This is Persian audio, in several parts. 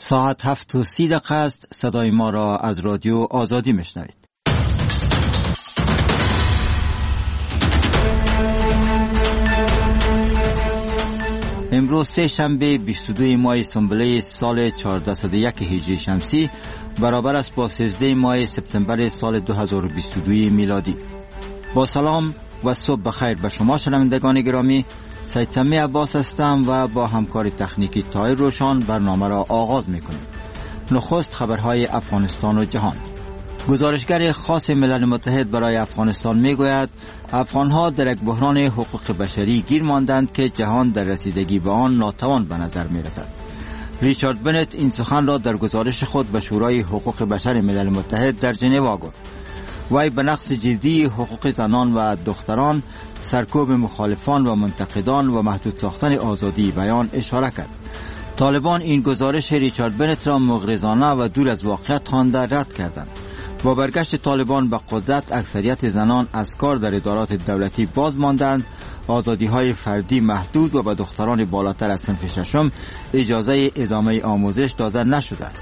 ساعت 7:30 است. صدای ما را از رادیو آزادی میشنوید. امروز سه شنبه 22 ماه سنبله سال 1401 هجری شمسی برابر است با 13 ماه سپتامبر سال 2022 میلادی. با سلام و صبح بخیر به شما شنوندگان گرامی. سید سمی عباس هستم و با همکار تکنیکی طاهر روشان برنامه را آغاز میکنیم. نخست خبرهای افغانستان و جهان. گزارشگر خاص ملل متحد برای افغانستان میگوید افغانها در یک بحران حقوق بشری گیر ماندند که جهان در رسیدگی به آن ناتوان به نظر میرسد. ریچارد بنت این سخن را در گزارش خود به شورای حقوق بشر ملل متحد در ژنو گفت. وی به نقص جدی حقوق زنان و دختران، سرکوب مخالفان و منتقدان و محدود ساختن آزادی بیان اشاره کرد. طالبان این گزارش ریچارد بنت را مغرضانه و دور از واقعیت خوانده رد کردند. با برگشت طالبان به قدرت اکثریت زنان از کار در ادارات دولتی باز ماندند، آزادی‌های فردی محدود و به دختران بالاتر از صنف ششم اجازه ادامه آموزش داده نشده است.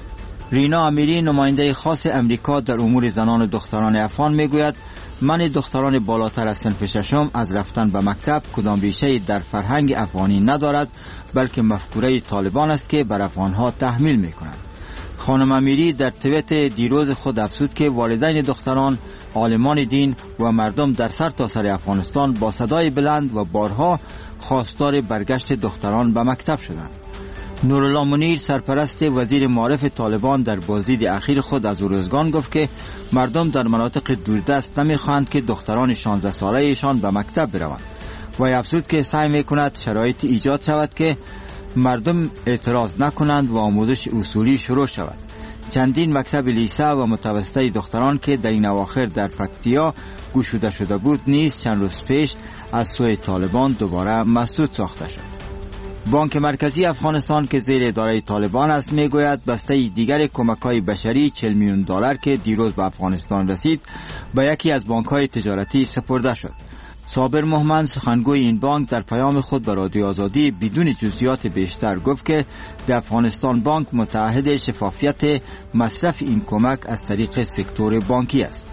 رینا امیری نماینده خاص امریکا در امور زنان و دختران افغان میگوید منع دختران بالاتر از صنف ششم از رفتن به مکتب کدام ریشه در فرهنگ افغانی ندارد، بلکه مفکوره طالبان است که بر افغانها تحمیل میکنند. خانم امیری در توییت دیروز خود افزود که والدین دختران، عالمان دین و مردم در سرتاسر افغانستان با صدای بلند و بارها خواستار برگشت دختران به مکتب شدند. نورالله منیر سرپرست وزیر معارف طالبان در بازدید اخیر خود از ارزگان گفت که مردم در مناطق دوردست نمیخواهند که دختران 16 ساله ایشان به مکتب بروند و افزود که سعی میکند شرایط ایجاد شود که مردم اعتراض نکنند و آموزش اصولی شروع شود. چندین مکتب لیسه و متوسطه دختران که در این اواخر در پکتیا گشوده شده بود نیز چند روز پیش از سوی طالبان دوباره مسدود ساخته شد. بانک مرکزی افغانستان که زیر اداره طالبان است میگوید بسته دیگر کمک‌های بشری 40 میلیون دلار که دیروز به افغانستان رسید به یکی از بانک‌های تجارتی سپرده شد. صابر محمد سخنگوی این بانک در پیام خود به رادیو آزادی بدون جزئیات بیشتر گفت که در افغانستان بانک متعهد شفافیت مصرف این کمک از طریق سکتور بانکی است.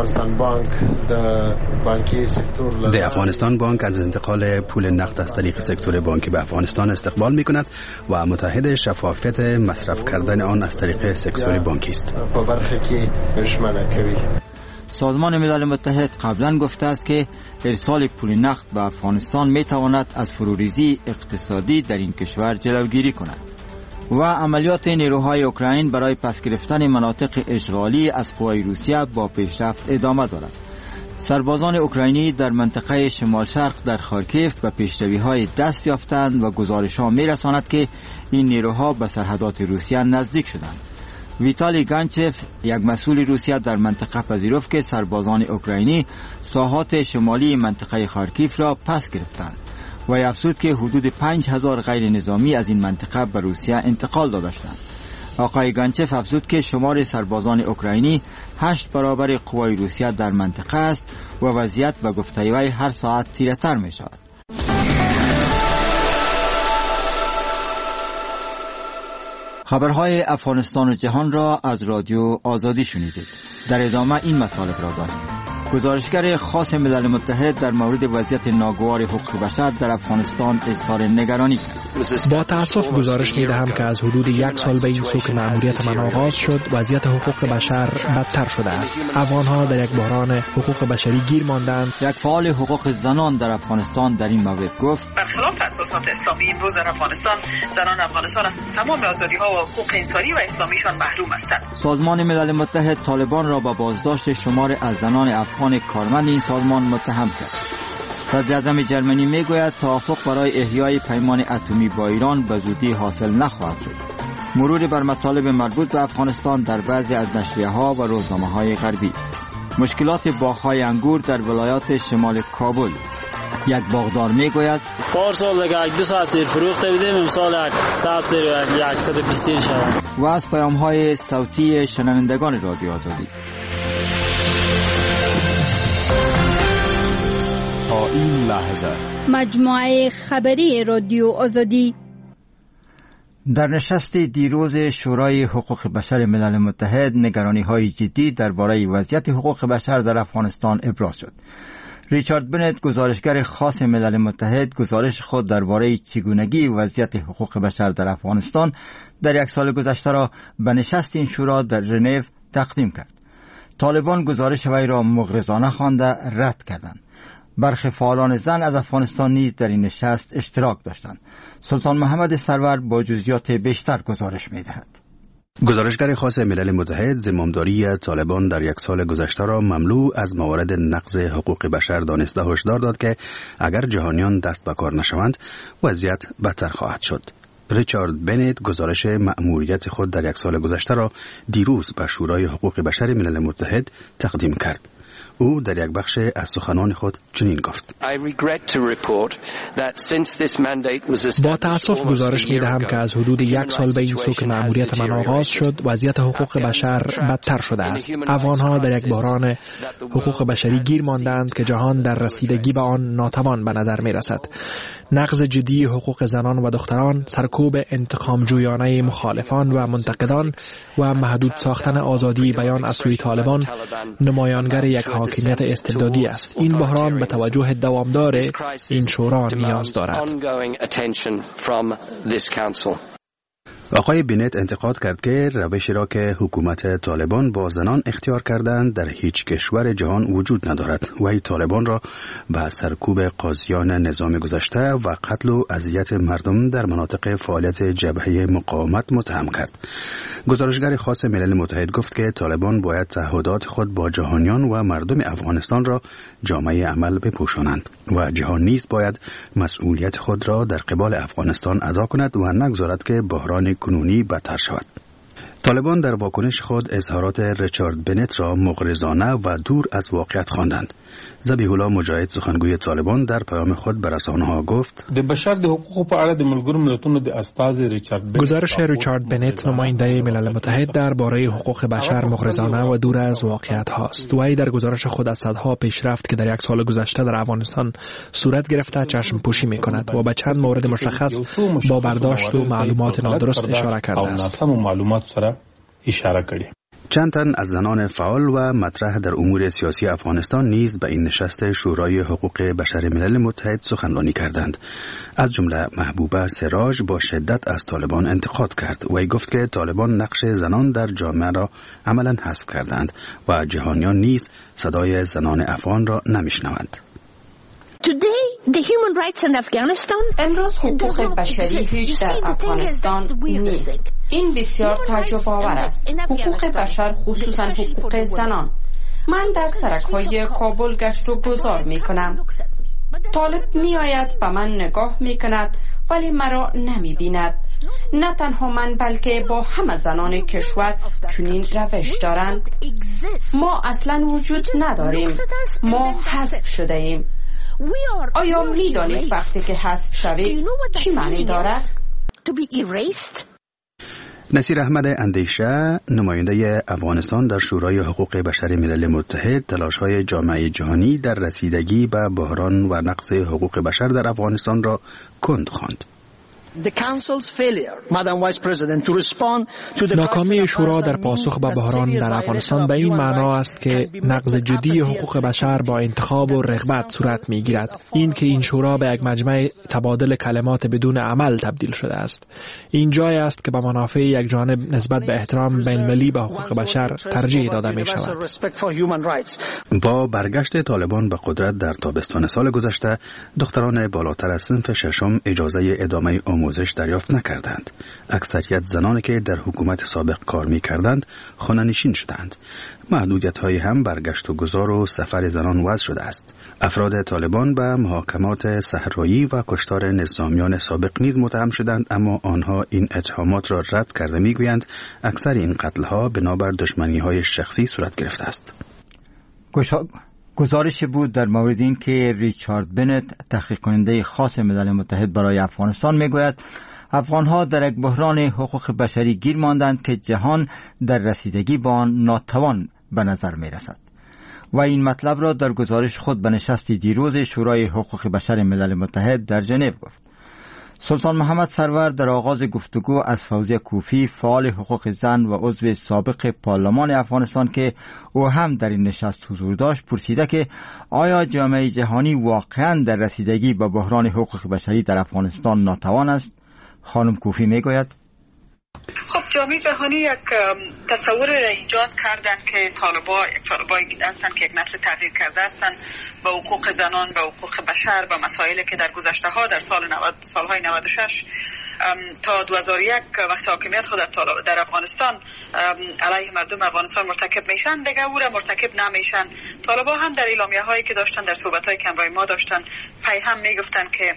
د افغانستان بانک از انتقال پول نقد از طریق سکتور بانکی به افغانستان استقبال می کند و متعهد شفافیت مصرف کردن آن از طریق سکتور بانکی است. سازمان ملل متحد قبلا گفته است که ارسال پول نقد به افغانستان می تواند از فروریزی اقتصادی در این کشور جلوگیری کند. و عملیات نیروهای اوکراین برای پس گرفتن مناطق اشغالی از قوای روسیه با پیشرفت ادامه دارد. سربازان اوکراینی در منطقه شمال شرق در خارکیف به پیشروی‌های دست یافتند و گزارش‌ها می‌رساند که این نیروها به سرحدات روسیه نزدیک شدند. ویتالی گانچف یک مسئول روسیه در منطقه پذیرفت که سربازان اوکراینی ساحات شمالی منطقه خارکیف را پس گرفتند و افزود که حدود 5000 غیر نظامی از این منطقه به روسیه انتقال داده شدند. آقای گانچف افزود که شمار سربازان اوکراینی 8 برابر قوای روسیه در منطقه است و وضعیت به گفته وی هر ساعت تیره‌تر می شود. خبرهای افغانستان و جهان را از رادیو آزادی شنیدید. در ادامه این مطالب را داریم. گزارشگر خاص ملل متحد در مورد وضعیت ناگوار حقوق بشر در افغانستان اظهار نگرانی کرد. با تأسف گزارش می‌دهم که از حدود 1 سال به این سو که مأموریت من آغاز شد وضعیت حقوق بشر بدتر شده است. افغان‌ها در یک بحران حقوق بشری گیر ماندند. یک فعال حقوق زنان در افغانستان در این مورد گفت برخلاف اساسات اسلامی امروز در افغانستان زنان افغانستان از تمام آزادی‌ها و حقوق انسانی و اسلامیشان محروم هستند. سازمان ملل متحد طالبان را به بازداشت شمار از زنان افغان کارمند این سازمان متهم کرد. صدر اعظم جرمنی میگوید توافق برای احیای پیمان اتمی با ایران به زودی حاصل نخواهد شد. مرور بر مطالب مربوط به افغانستان در بعضی از نشریه‌ها و روزنامه‌های غربی. مشکلات باغ‌های انگور در ولایات شمال کابل. یک باغدار میگوید پارسال دیگه 2 ساعت سیر فروخته بودیم، امسال 100 سیر 120 شد. و از پیام‌های صوتی شنوندگان رادیو آزادی. تا این لحظه مجموعه خبری رادیو آزادی. در نشست دیروز شورای حقوق بشر ملل متحد نگرانی‌های جدی درباره وضعیت حقوق بشر در افغانستان ابراز شد. ریچارد بنت، گزارشگر خاص ملل متحد، گزارش خود درباره چگونگی وضعیت حقوق بشر در افغانستان در یک سال گذشته را به نشست این شورا در ژنو تقدیم کرد. طالبان گزارش وی را مغرضانه خوانده رد کردند. برخی فعالان زن از افغانستان نیز در این نشست اشتراک داشتند. سلطان محمد سرور با جزئیات بیشتر گزارش می‌دهد. گزارشگر خاص ملل متحد زمامداری طالبان در یک سال گذشته را مملو از موارد نقض حقوق بشر دانسته هشدار داد که اگر جهانیان دست به کار نشوند وضعیت بدتر خواهد شد. ریچارد بنت گزارش مأموریت خود در یک سال گذشته را دیروز به شورای حقوق بشر ملل متحد تقدیم کرد. او در یک بخش از سخنان خود چنین گفت: با تأسف گزارش می دهم که از حدود یک سال به این سو که مأموریت من آغاز شد وضعیت حقوق بشر بدتر شده است. افغانها در یک بحران حقوق بشری گیر ماندند که جهان در رسیدگی به آن ناتوان به نظر می رسد. نقض جدی حقوق زنان و دختران، سرکوب انتقام جویانه مخالفان و منتقدان و محدود ساختن آزادی بیان از سوی طالبان نمایانگر یک حاکمیت استبدادی است. این بحران به توجه دوامدار این شورا نیاز دارد. آقای بنت انتقاد کرد که روشی را که حکومت طالبان با زنان اختیار کردند در هیچ کشور جهان وجود ندارد و این طالبان را به سرکوب قاضیان نظام گذشته و قتل و اذیت مردم در مناطق فعالیت جبهه مقاومت متهم کرد. گزارشگر خاص ملل متحد گفت که طالبان باید تعهدات خود با جهانیان و مردم افغانستان را جامعه عمل بپوشانند و جهان نیز باید مسئولیت خود را در قبال افغانستان ادا کند و نگذارد که بحران کنونی بدتر شود. طالبان در واکنش خود اظهارات ریچارد بنت را مغرضانه و دور از واقعیت خواندند. ذبیح الله مجاهد، سخنگوی طالبان، در پیام خود به رسانه‌ها گفت: گزارش ریچارد بنت نماینده ملل متحد درباره حقوق بشر مغرضانه و دور از واقعیت هاست. وی در گزارش خود از صدها پیشرفت که در یک سال گذشته در افغانستان صورت گرفته چشم پوشی می کند و به چند مورد مشخص با برداشت و معلومات نادرست اشاره کرده است. چند تن از زنان فعال و مطرح در امور سیاسی افغانستان نیز به این نشست شورای حقوق بشر ملل متحد سخنرانی کردند. از جمله محبوبه سراج با شدت از طالبان انتقاد کرد و گفت که طالبان نقش زنان در جامعه را عملاً حذف کردند و جهانیان نیز صدای زنان افغان را نمیشنوند. امروز حقوق بشری هیچ در افغانستان نیست. این بسیار تعجب آور است. حقوق بشر، خصوصا حقوق زنان. من در سرک‌های کابل گشت و گذار می کنم. طالب می آید به من نگاه می کند ولی مرا نمی بیند. نه تنها من بلکه با همه زنان کشور چنین روش دارند. ما اصلا وجود نداریم. ما حذف شده ایم. آیا می دانید وقتی که حذف شوید چی معنی دارد؟ نصیر احمد اندیشه، نماینده افغانستان در شورای حقوق بشر ملل متحد، تلاش‌های جامعه جهانی در رسیدگی به بحران و نقض حقوق بشر در افغانستان را کند خواند. ناکامی شورا در پاسخ به بحران در افغانستان به این معنا است که نقض جدی حقوق بشر با انتخاب و رغبت صورت می‌گیرد. این که این شورا به یک مجمع تبادل کلمات بدون عمل تبدیل شده است. این جای است که به منافع یک جانب نسبت به احترام بین‌المللی به حقوق بشر ترجیح داده می‌شود. با برگشت طالبان به قدرت در تابستان سال گذشته، دختران بالاتر از صنف ششم اجازه ادامه آموزش دریافت نکردند. اکثریت زنانی که در حکومت سابق کار می‌کردند خانه‌نشین شدند. محدودیت‌های هم برگشت و گذار و سفر زنان وضع شده است. افراد طالبان به محاکمات صحرایی و کشتار نظامیان سابق نیز متهم شدند، اما آنها این اتهامات را رد کرده می‌گویند اکثر این قتل‌ها بنابر دشمنی‌های شخصی صورت گرفته است. گزارش بود در مورد این که ریچارد بنت، تحقیق کننده خاص ملل متحد برای افغانستان، میگوید افغانها در یک بحران حقوق بشری گیر ماندند که جهان در رسیدگی با آن ناتوان به نظر می رسد و این مطلب را در گزارش خود به نشست دیروز شورای حقوق بشر ملل متحد در ژنو گفت. سلطان محمد سرور در آغاز گفتگو از فوزیه کوفی فعال حقوق زن و عضو سابق پارلمان افغانستان که او هم در این نشست حضور داشت پرسیده که آیا جامعه جهانی واقعا در رسیدگی به بحران حقوق بشری در افغانستان ناتوان است؟ خانم کوفی میگوید خب جامعه جهانی یک تصور را ایجاد کردن که طالبایی هستن که یک نسل تغییر کرده هستن به حقوق زنان، به حقوق بشر، به مسائلی که در گذشته ها در سالهای 96 تا 2001 وقت حاکمیت خود در افغانستان علیه مردم افغانستان مرتکب میشن دیگه او را مرتکب نمیشن. طالبا هم در اعلامیه هایی که داشتن در صحبت های کنوای ما داشتن هم میگفتن که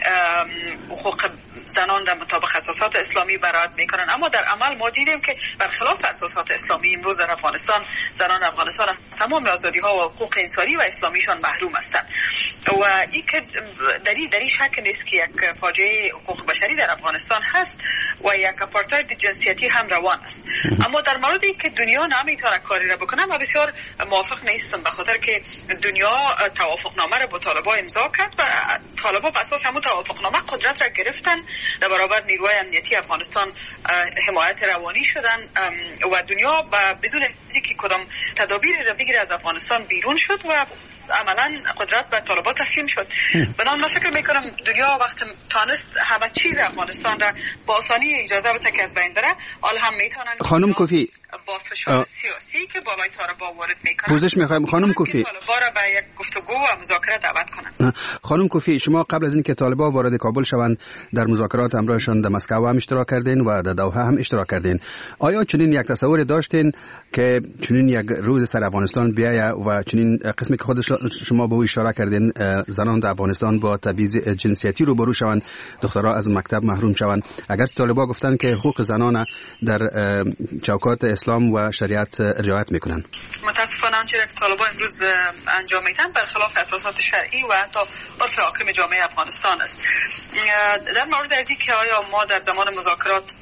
حقوق زنان را مطابق اساسات اسلامی برآورد میکنن، اما در عمل ما دیدیم که برخلاف اساسات اسلامی امروز در افغانستان زنان افغانستان تمام آزادی ها و حقوق انسانی و اسلامیشان محروم هستند و این که در این شک نیست که یک فاجعه حقوق بشری در افغانستان هست و یک آپارتاید جنسیتی هم روان است. اما در موردی که دنیا نمیتونه کاری را بکنه من بسیار موافق نیستم، به خاطر که دنیا توافقنامه را با طالبان امضا کرد و طالبان بر اساس همون توافقنامه قدرت را گرفتن در برابر نیروهای امنیتی افغانستان حمایت روانی شدن و دنیا بدون اینکه کدام تدابیر را بگیره از افغانستان بیرون شد و عملا قدرت به طالبان تسلیم شد. بنابراین من فکر میکنم دنیا وقت تانست همه چیز افغانستان را با آسانی اجازه بده که از بین بره، حال هم میتونن خانم کوفی با فشار سیاسی که بالای طالبان وارد میکنن پوزش میخوایم خانم کوفی طالبان را به یک گفتگو و مذاکره دعوت کنن. خانم کوفی شما قبل از اینکه طالبان وارد کابل شوند در مذاکرات همراهشان در مسکو هم اشتراک کردین و در دوحه هم اشتراک کردین. آیا چنین یک تصور داشتین که چنین یک روز سر افغانستان بیاید و چنین قسمی که خود شما به او اشاره کردین زنان در افغانستان با تبعیض جنسیتی روبرو شوند، دخترها از مکتب محروم شوند، اگر طالبان گفتن که حقوق زنان در چوکات اسلام و شریعت رعایت میکنن؟ متاسفانه آنچه که طالبان امروز انجام میدن برخلاف اساسات شرعی و حتی عرف حاکم جامعه افغانستان است. در مورد از اینکه آیا ما در زمان مذاکرات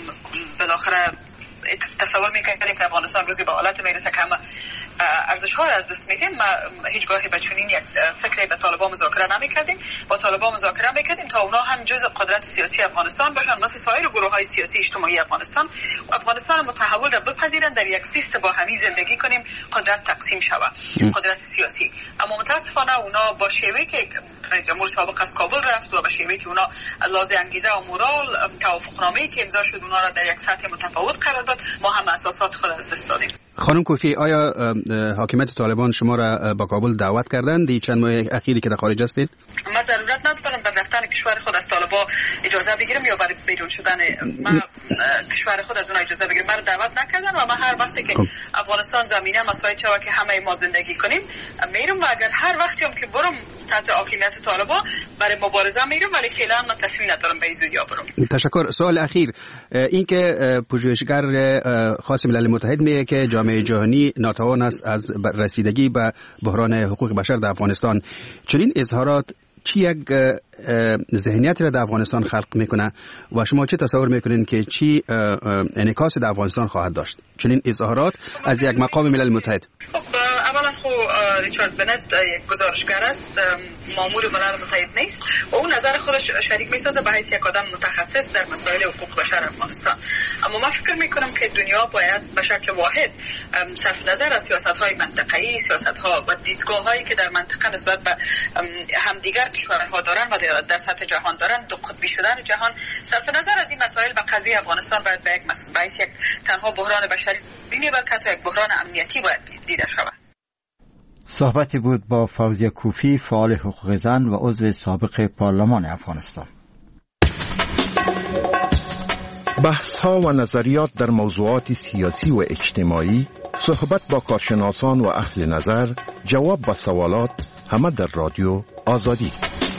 بالاخره تصور میکنیم که افغانستان روزی به حالت میرسه که همه ارزش‌ها را از دست میدیم، ما هیچگاهی به چنین یک فکری به طالبان مذاکره نمی‌کردیم. با طالبان مذاکره می‌کردیم تا اونا هم جزء قدرت سیاسی افغانستان باشن مثل سایر گروه‌های سیاسی اجتماعی افغانستان و افغانستان متحول را بپذیرند، در یک سیستم با همی زندگی کنیم، قدرت تقسیم شود، قدرت سیاسی. اما متاسفانه اونا با شیوهی که رئیس جمهور سابق از کابل رفت و با شیوهی که اونا لازم انگیزه و مورال توافقنامه‌ای که امضا شد اونا را در یک سطح متفاوت قرار داد، ما هم اساسات خود از دست دادیم. خانم کوفی آیا حاکمیت طالبان شما را با کابل دعوت کردند دی چند ماه اخیری که در خارج هستید؟ ما ضرورت ندارم در رفتن کشور خود از طالبان اجازه بگیرم یا برای بیرون شدن ما کشور خود از اونها اجازه بگیرم. من دعوت نکردن و ما هر وقتی که افغانستان زمینه مساعد شود که همه ما زندگی کنیم میرم و اگر هر وقتی هم که برم تحت حاکمیت طالبان برای مبارزه میرم، ولی فعلا من تصمیم ندارم به زودی برم. تشکر. سوال اخیر این که پژوهشگر خاص ملل متحد میگه که جامعه جهانی ناتوان است از رسیدگی به بحران حقوق بشر در افغانستان. چنین اظهارات چی یک ذهنیتی را در افغانستان خلق میکنه و شما چه تصور میکنین که چی انعکاس در افغانستان خواهد داشت چنین اظهارات از یک مقام ملل متحد؟ اولا ریچارد بنت یک گزارشگر است، مامور ملل متحد نیست و اون نظر خودش شریک میسازه به حیث یک آدم متخصص در مسائل حقوق بشر افغانستان. اما من فکر میکنم که دنیا باید به شکل واحد صرف نظر از سیاست‌های منطقه‌ای، سیاست‌ها و دیدگاه‌هایی که در منطقه نسبت به همدیگر کشورها دارن و در سطح جهان دارن، دو قطبی شدن جهان، صرف نظر از این مسائل و قضیه افغانستان باید به یک تنها بحران بشری بلکه حتی یک بحران امنیتی باید دیده شود. صحبتی بود با فوزیه کوفی فعال حقوق زن و عضو سابق پارلمان افغانستان. بحث‌ها و نظریات در موضوعات سیاسی و اجتماعی، صحبت با کارشناسان و اهل نظر، جواب به سوالات، همه در رادیو آزادی.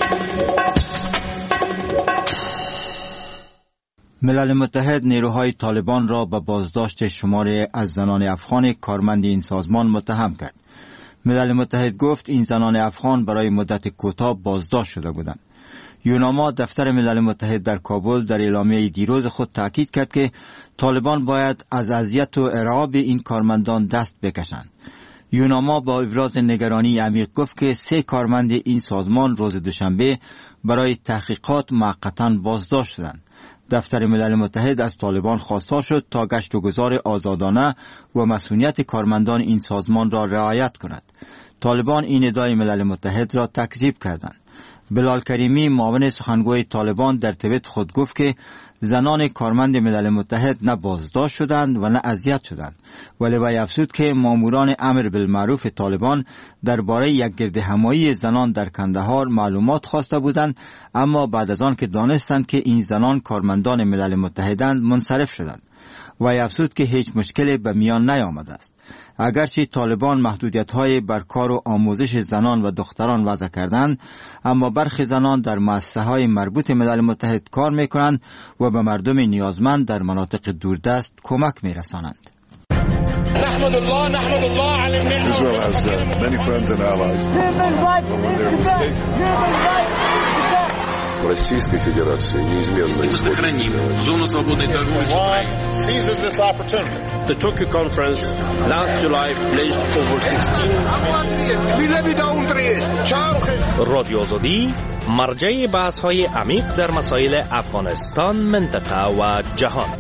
ملل متحد نیروهای طالبان را به بازداشت شماری از زنان افغان کارمند این سازمان متهم کرد. ملل متحد گفت این زنان افغان برای مدت کوتاه بازداشت شده بودند. یوناما دفتر ملل متحد در کابل در اعلامیه دیروز خود تاکید کرد که طالبان باید از اذیت و ارعاب این کارمندان دست بکشند. یوناما با ابراز نگرانی عمیق گفت که 3 کارمند این سازمان روز دوشنبه برای تحقیقات موقتا بازداشت شدند. دفتر ملل متحد از طالبان خواستار شد تا گشت و گذار آزادانه و مسئولیت کارمندان این سازمان را رعایت کند. طالبان این ادعای ملل متحد را تکذیب کردند. بلال کریمی معاون سخنگوی طالبان در توییت خود گفت که زنان کارمند ملل متحد نه بازداشت شدند و نه اذیت شدند، ولی وی افزود که ماموران امر بالمعروف طالبان درباره یک گردهمایی زنان در کندهار معلومات خواسته بودند، اما بعد از آن که دانستند که این زنان کارمندان ملل متحدند منصرف شدند. وی افزود که هیچ مشکلی به میان نیامده است. اگرچه طالبان محدودیت‌های بر کار و آموزش زنان و دختران وضع کردند، اما برخی زنان در مؤسسه‌های مربوط ملل متحد کار می‌کنند و به مردم نیازمند در مناطق دوردست کمک می‌رسانند. نحمد الله على النعمة. Israel has many friends and allies. Российской Федерации неизменно сохраним зону свободной торговли с Украиной. Seizes this opportunity. The Tokyo conference last July pledged over 16 رادیو آزادی مرجع بحث‌های عمیق در مسائل افغانستان، منطقه و جهان.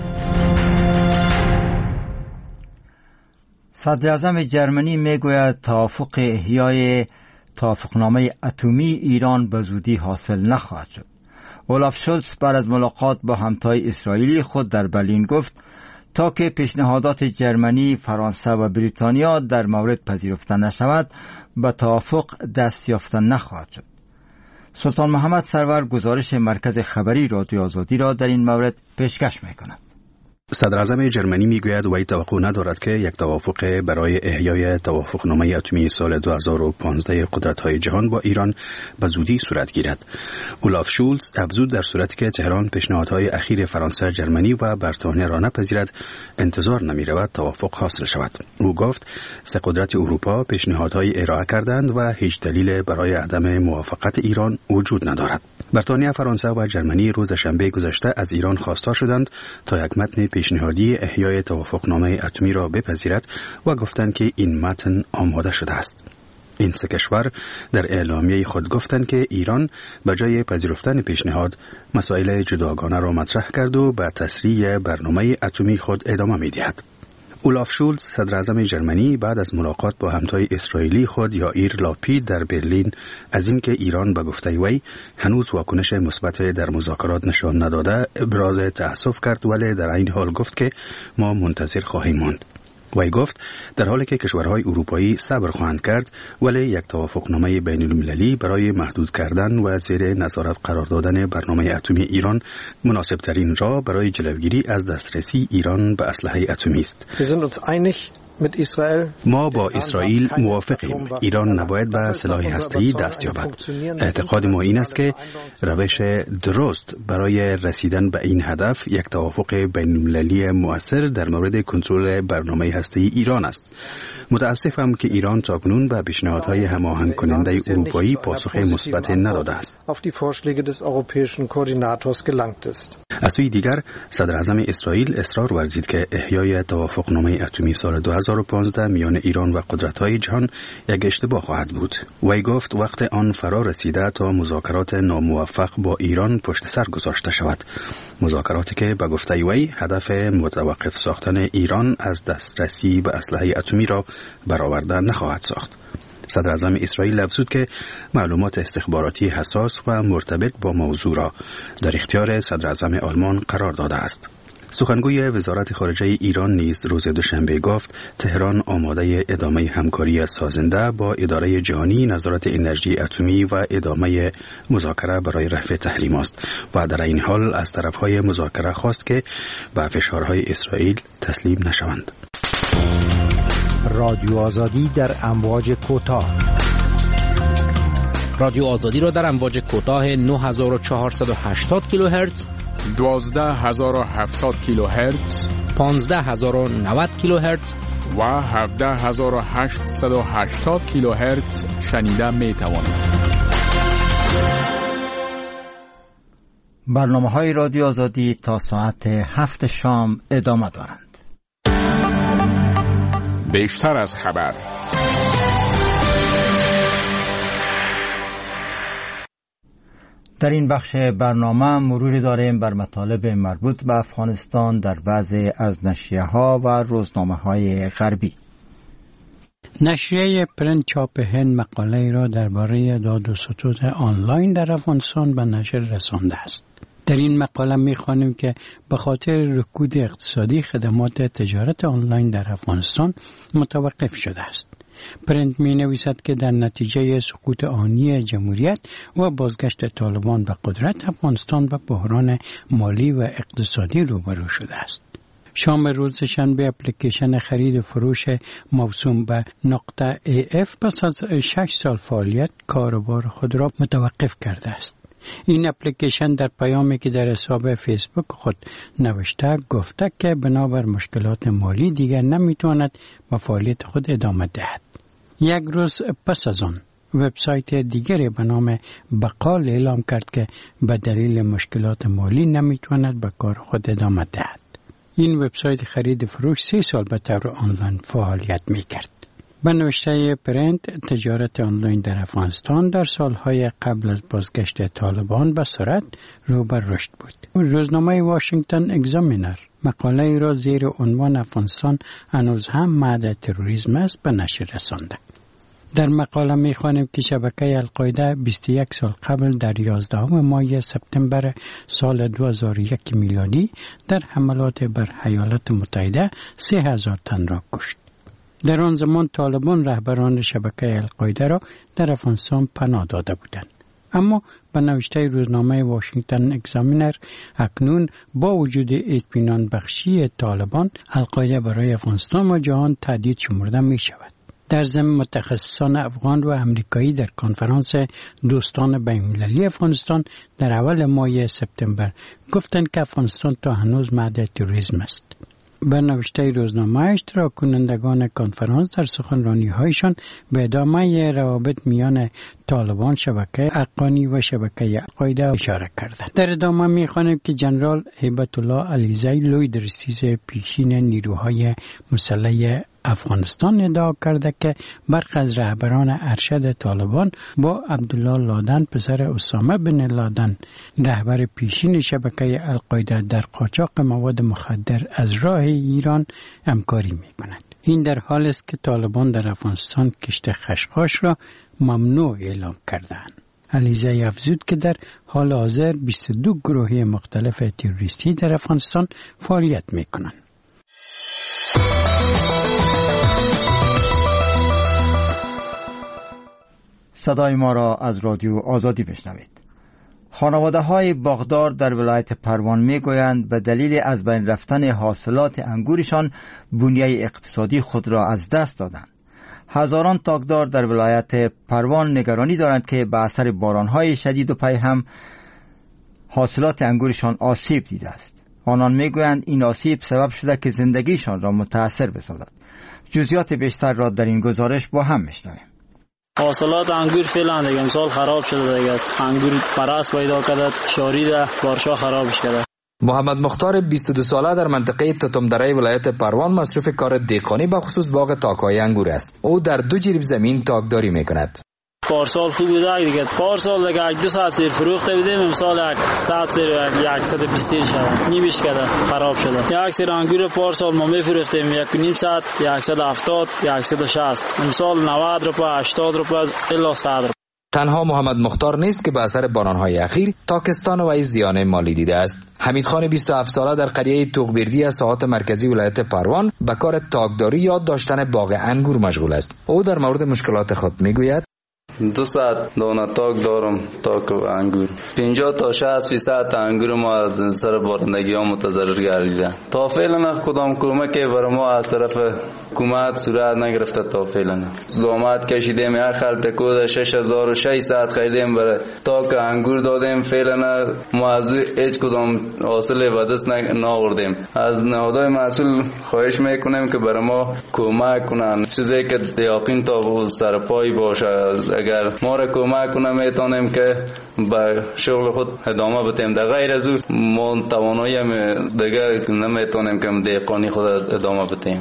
صدر اعظم جرمنی میگوید توافق احیای توافقنامه اتمی ایران به زودی حاصل نخواهد شد. اولاف شولز بعد از ملاقات با همتای اسرائیلی خود در برلین گفت تا که پیشنهادات جرمنی، فرانسه و بریتانیا در مورد پذیرفته نشود به توافق دست یافتن نخواهد شد. سلطان محمد سرور گزارش مرکز خبری رادیو آزادی را در این مورد پیشکش می‌کند. صدر اعظم جرمنی میگوید وی توقع ندارد که یک توافق برای احیای توافقنامه اتمی سال 2015 قدرت‌های جهان با ایران به زودی صورت گیرد. اولاف شولز افزود در صورتی که تهران پیشنهادهای اخیر فرانسه، جرمنی و بریتانیا را نپذیرد، انتظار نمی‌رود توافق حاصل شود. او گفت 3 قدرت اروپا پیشنهادهای ارائه کردند و هیچ دلیل برای عدم موافقت ایران وجود ندارد. بریتانیا، فرانسه و جرمنی روز شنبه گذشته از ایران خواستار شدند تا یک متن پیشنهادی احیای توافقنامه اتمی را بپذیرد و گفتند که این متن آماده شده است. این 3 کشور در اعلامیه خود گفتند که ایران به جای پذیرفتن پیشنهاد مسائل جداگانه را مطرح کرد و به تسریع برنامه اتمی خود ادامه می‌دهد. اولاف شولز صدر اعظم جرمنی بعد از ملاقات با همتای اسرائیلی خود یائیر لاپید در برلین از اینکه ایران به گفته وی هنوز واکنش مثبت در مذاکرات نشان نداده ابراز تأسف کرد، ولی در این حال گفت که ما منتظر خواهیم ماند. وی گفت در حالی که کشورهای اروپایی صبر خواهند کرد، ولی یک توافقنامه بین المللی برای محدود کردن و زیر نظارت قرار دادن برنامه اتمی ایران مناسب ترین راه برای جلوگیری از دسترسی ایران به اسلحه اتمی است. ما با اسرائیل موافقیم. ایران نباید به سلاح هسته‌ای دست یابد. اعتقاد ما این است که روش درست برای رسیدن به این هدف یک توافق بین‌المللی مؤثر در مورد کنترل برنامه هسته‌ای ایران است. متاسفم که ایران تاکنون به پیشنهادهای هماهنگ کننده اروپایی پاسخ مثبت نداده است. از سوی دیگر صدر اعظم اسرائیل اصرار ورزید که احیای توافقنامه اتمی سال 2015 میان ایران و قدرت‌های جهان یک اشتباه خواهد بود. وی گفت وقت آن فرا رسیده تا مذاکرات ناموفق با ایران پشت سر گذاشته شود. مذاکراتی که به گفته وی هدف متوقف ساختن ایران از دسترسی به اسلحه اتمی را برآورده نخواهد ساخت. صدر اعظم اسرائیل افزود که معلومات استخباراتی حساس و مرتبط با موضوع را در اختیار صدر اعظم آلمان قرار داده است. سخنگوی وزارت خارجه ایران نیز روز دوشنبه گفت تهران آماده ادامه همکاری سازنده با اداره جهانی نظارت انرژی اتمی و ادامه مذاکره برای رفع تحریم است و در این حال از طرفهای مذاکره خواست که به فشارهای اسرائیل تسلیم نشوند. رادیو آزادی در امواج کوتاه. رادیو آزادی را در امواج کوتاه 9480 کیلوهرتز، 12070 کیلوهرتز، 15090 کیلوهرتز و 17880 کیلوهرتز شنیده می توانید. برنامه‌های رادیو آزادی تا ساعت 7 شام ادامه دارند. بیشتر از خبر. در این بخش برنامه مروری داریم بر مطالب مربوط به افغانستان در بعضی از نشریه‌ها و روزنامه‌های غربی. نشریه پرنت چاپ هند مقاله را درباره داد و ستد آنلاین در افغانستان به نشر رسانده است. در این مقاله می‌خوانیم که به خاطر رکود اقتصادی خدمات تجارت آنلاین در افغانستان متوقف شده است. پرنت می‌نویسد که در نتیجه سقوط آنی جمهوریت و بازگشت طالبان به قدرت، افغانستان به بحران مالی و اقتصادی روبرو شده است. شام روز شنبه اپلیکیشن خرید و فروش موسوم به .af پس از 6 سال فعالیت کاروبار خود را متوقف کرده است. این اپلیکیشن در پیامی که در حساب فیسبوک خود نوشته گفته که بنابر مشکلات مالی دیگر نمیتواند به فعالیت خود ادامه دهد. یک روز پس از آن وبسایت دیگری به نام بقال اعلام کرد که به دلیل مشکلات مالی نمیتواند به کار خود ادامه دهد. این وبسایت خرید فروش 3 سال به طور آنلاین فعالیت میکرد. به نوشته پرنت، تجارت آنلاین در افغانستان در سالهای قبل از بازگشت طالبان به سرعت رو به رشد بود. روزنامه واشنگتن اگزامینر مقاله را زیر عنوان افغانستان هنوز هم معد تروریسم است به نشر رسانده. در مقاله می‌خوانیم که شبکه القاعده 21 سال قبل در 11 ماه سپتامبر سال 2001 میلادی در حملات بر ایالات متحده 3000 تن را کشت. در آن زمان طالبان رهبران شبکه القاعده را در افغانستان پناه داده بودند. اما به نوشته روزنامه واشنگتن اگزامینر اکنون با وجود اطمینان بخشی طالبان، القاعده برای افغانستان و جهان تهدید شمرده می شود. در ضمن متخصصان افغان و امریکایی در کنفرانس دوستان بین‌المللی افغانستان در اول ماه سپتامبر گفتند که افغانستان تا هنوز معد تروریسم است. به نوشته روزنامه اشتراک کنندگان کنفرانس در سخنرانی‌هایشان به ادامه روابط میان طالبان، شبکه حقانی و شبکه القاعده اشاره کردند. در ادامه می‌خوانیم که جنرال هیبت الله علیزی لوی درسیز پیشین نیروهای مسلح افغانستان ادعا کرده که برخی از رهبران ارشد طالبان با عبدالله لادن پسر اسامه بن لادن رهبر پیشین شبکه القاعده در قاچاق مواد مخدر از راه ایران همکاری می‌کنند. این در حالی است که طالبان در افغانستان کشت خشخاش را ممنوع اعلام کردند. علیزی افزود که در حال حاضر 22 گروه مختلف تروریستی در افغانستان فعالیت می‌کنند. صدای ما را از رادیو آزادی بشنوید. خانواده های باغدار در ولایت پروان می گویند به دلیل از بین رفتن حاصلات انگورشان بنیه اقتصادی خود را از دست دادند. هزاران تاکدار در ولایت پروان نگرانی دارند که به اثر بارانهای شدید و پیهم حاصلات انگورشان آسیب دیده است. آنان می گویند این آسیب سبب شده که زندگیشان را متاثر بسازد. جزئیات بیشتر را در این گزارش با هم میشنویم. حاصلات انگور فعلا دیگه امسال خراب شده دیگه. انگور پرست پیدا کرده، شاریده، بارشا خرابش کرده. محمد مختار 22 ساله در منطقه تتمدره ولایت پروان مصروف کار دهقانی به خصوص باغ تاک‌های انگور است. او در 2 جریب زمین تاکداری می‌کند. پارسال خوب بوده دیگه. پارسال دیگه 2 ساعت سیر فروخته بودیم، امسال 100 سیر 120 شده. نیمش کرده، خراب شده. یک سیر انگور پارسال ما می‌فروختیم 1.5 ساعت 170 160. امسال 90 روپیه 80 روپیه الی 100 روپیه. تنها محمد مختار نیست که به اثر بارانهای اخیر تاکستان و زیان مالی دیده است. حمید خان 27 ساله در قریه توغبردی از ساحات مرکزی ولایت پروان به کار تاکداری یا داشتن باغ انگور مشغول است. او در مورد مشکلات خود میگوید: 2 ساعت دانه تاک دارم، تاک و انگور. 50 تا 60% انگور ما از سر بارندگی ها متضرر گردیده. تا فعلا کدام کمکی بر ما از طرف حکومت صورت نگرفته. تا فعلا زحمت کشیدیم، یک خلط کود 6600 خریدیم برای تاک انگور دادیم. فعلا ما از هیچ کدام حاصل به دست نآوردیم. از نهادهای مسئول خواهش میکنیم که بر ما کمک کنن، چیزی که یقین تا سر پای باشه. اگر ما را کمک کنه میتونیم که به شغل خود ادامه بدیم. در غیر از او ما توانایی دیگه نمیتونیم که دهقانی خود ادامه بدیم.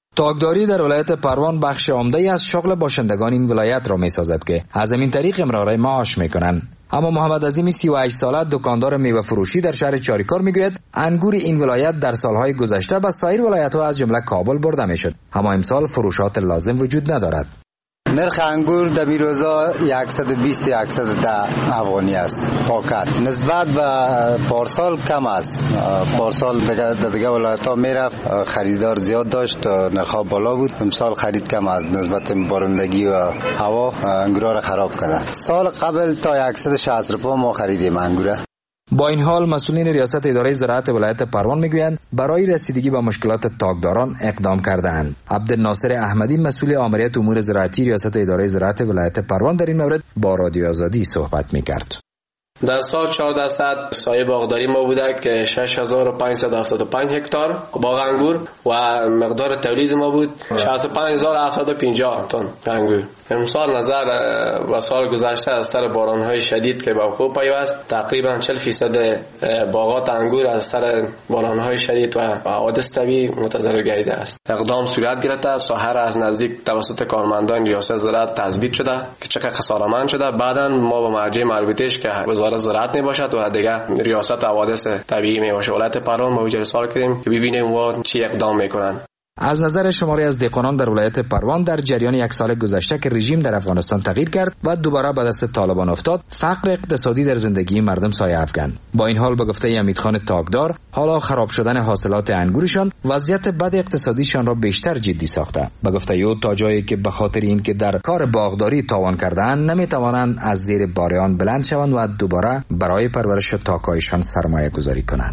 تاگداری در ولایت پروان بخش عمده‌ای از شغل باشندگان این ولایت را می‌سازد که از این طریق امرار معاش می‌کنند. اما محمد عظیم 38 ساله دکاندار میوه فروشی در شهر چاریکار میگوید انگور این ولایت در سالهای گذشته به سایر ولایت‌ها از جمله کابل برده میشد، اما امسال فروشات لازم وجود ندارد. نرخ انگور در بیروزا 120-110 افغانی است پاکت، نسبت به پارسال کم است. پارسال دیگه ولایت‌ها میرفت خریدار زیاد داشت، نرخ بالا بود. امسال خرید کم است نسبت بارندگی و هوا انگورا را خراب کرده. سال قبل تا 160 روپا ما خریدیم انگوره. با این حال مسئولین ریاست اداره زراعت ولایت پروان میگویند برای رسیدگی به مشکلات تاگداران اقدام کرده‌اند. عبدالناصر احمدی مسئول آمریت امور زراعتی ریاست اداره زراعت ولایت پروان در این مورد با رادیو آزادی صحبت میکرد. در سال 1400 سایه باغداری ما بوده که 6575 هکتار باغ انگور و مقدار تولید ما بود 65750 تن انگور. امسال نظر و سال گذشته از سر باران‌های شدید که به وقوع پیوست تقریبا 40% باغات انگور از سر باران‌های شدید و حوادث طبیعی متضرر گردیده است. اقدام صورت گرفته، ساحه از نزدیک توسط کارمندان ریاست زراعت تثبیت شده که چقدر خسارتمند شده. بعداً ما با مرجع مربوطه‌اش که وزارت زراعت میباشد و دیگه ریاست حوادث طبیعی میباشه ولایت پروان ما ارسال کردیم که ببینیم و چی اقدام میکنن. از نظر شماری از دهقانان در ولایت پروان در جریان یک سال گذشته که رژیم در افغانستان تغییر کرد و دوباره به دست طالبان افتاد، فقر اقتصادی در زندگی مردم سایه افکند. با این حال به گفته امیدخان تاگدار، حالا خراب شدن حاصلات انگورشان وضعیت بد اقتصادیشان را بیشتر جدی ساخته. به گفته او تا جایی که به خاطر اینکه در کار باغداری تاوان کرده‌اند نمیتوانند از زیر بار بلند شوند و دوباره برای پرورش تاک‌هایشان سرمایه گذاری کنند.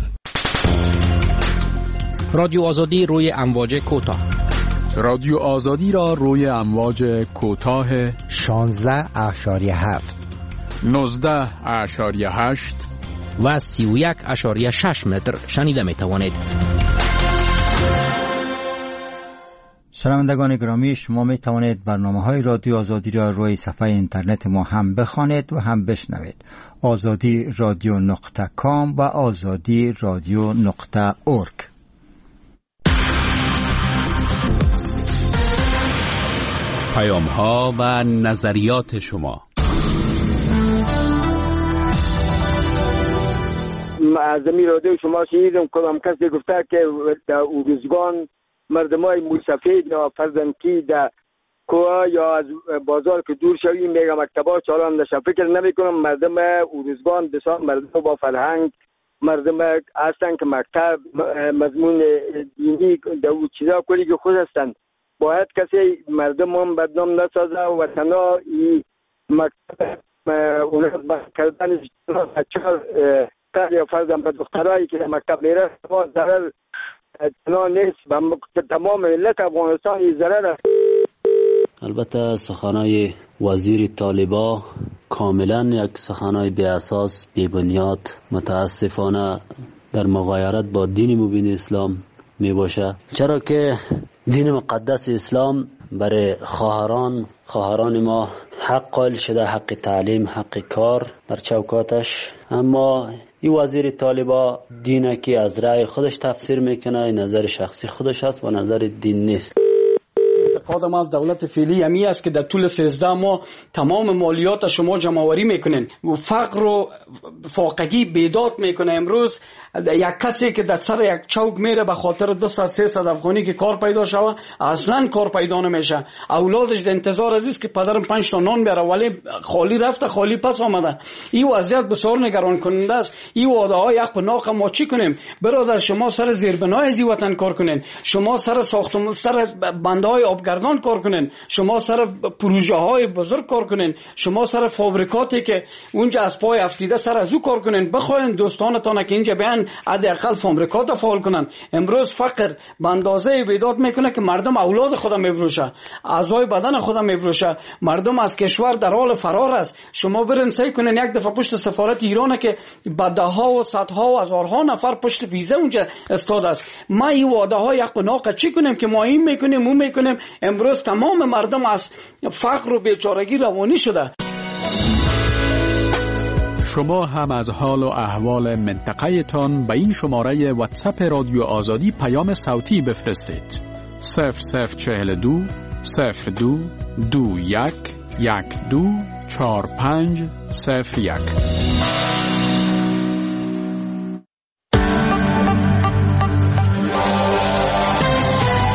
رادیو آزادی روی امواج کوتاه. رادیو آزادی را روی امواج کوتاه 16.7 19.8 و 31.6 متر شنیده می توانید. شنوندگان گرامی، شما می توانید برنامه‌های رادیو آزادی را روی صفحه اینترنت ما هم بخوانید و هم بشنوید. azadi.radio.com و azadi.radio.org. پیام‌ها و نظریات شما. از این رادیو شما شنیدم کدام کسی گفته که در اوروزگان مردمای موسفید یا فرزندکی در کوه یا از بازار که دور شوی میگه مکتبا چالان نشه. فکر نمی کنم مردم اوروزگان بسیار مردم با فرهنگ مردم هستن که مکتب مضمون دینی در او چیزا کلی که خود هستن. باید کسی مردم هم بدنام نسازه و تنها این مکتب اونها کردن بچه‌ها یا فرزند به دخترایی که مکتب میره ضرر تنها نیست و تمام ملت افغانستان این ضرر است. البته سخنای وزیر طالبا کاملا یک سخنای بی اساس بی بنیاد متاسفانه در مغایرت با دین مبین اسلام می باشه، چرا که دین مقدس اسلام برای خواهران ما حق قائل شده، حق تعلیم، حق کار در چوکاتش. اما این وزیر طالبا دینه که از رأی خودش تفسیر میکنه، نظر شخصی خودش است و نظر دین نیست. اعتقاد ما از دولت فعلی همی است که در طول 13 ماه تمام مالیات شما جمع‌آوری میکنن و فقر و فاقگی بیداد میکنه. امروز یک کسی که در سر یک چوک میره به خاطر 200-300 افغانی که کار پیدا شوه اصلا کار پیدا نمیشه. اولادش در انتظار است که پدرم 5 تا نان بیاره ولی خالی رفته خالی پس آمده. این وضعیت بسیار نگران کننده است. این وعده های حق و ناق ما چی کنیم؟ برادر شما سر زیربنای از وطن کار کنین، شما سر ساختمان سر بندهای آبگردان کار کنین، شما سر پروژه های بزرگ کار کنین، شما سر فابریکاتی که اونجا از پای افتیده سر از او کار کنین. بخواین دوستانتان که اینجا بیان حداقل فابریکات فعال کنن. امروز فقر به اندازه بیداد میکنه که مردم اولاد خودم میفروشه، اعضای بدن خودم میفروشه، مردم از کشور در حال فرار است. شما برین سعی کنین یک دفعه پشت سفارت ایران که بدها و صدها و هزارها نفر پشت ویزه اونجا استاد است. ما این وعده های حق و ناق چی کنیم که ما این میکنیم اون میکنیم؟ امروز تمام مردم از فقر و بیچارگی روانی شده. شما هم از حال و احوال منطقه تان به این شماره واتساپ رادیو آزادی پیام صوتی بفرستید. 0042 02 21 12 45 01.